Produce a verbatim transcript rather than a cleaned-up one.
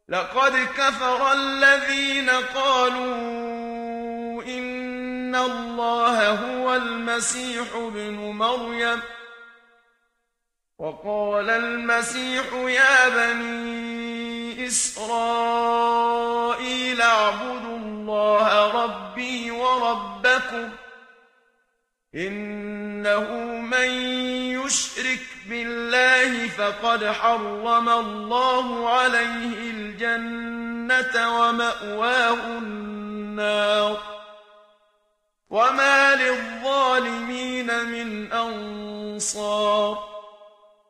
لقد كفر الذين قالوا إن الله هو المسيح ابن مريم وقال المسيح يا بني إسرائيل اعبدوا الله ربي وربكم إنه من يشرك بالله فقد حرم الله عليه الجنة ومأواه النار وما للظالمين من أنصار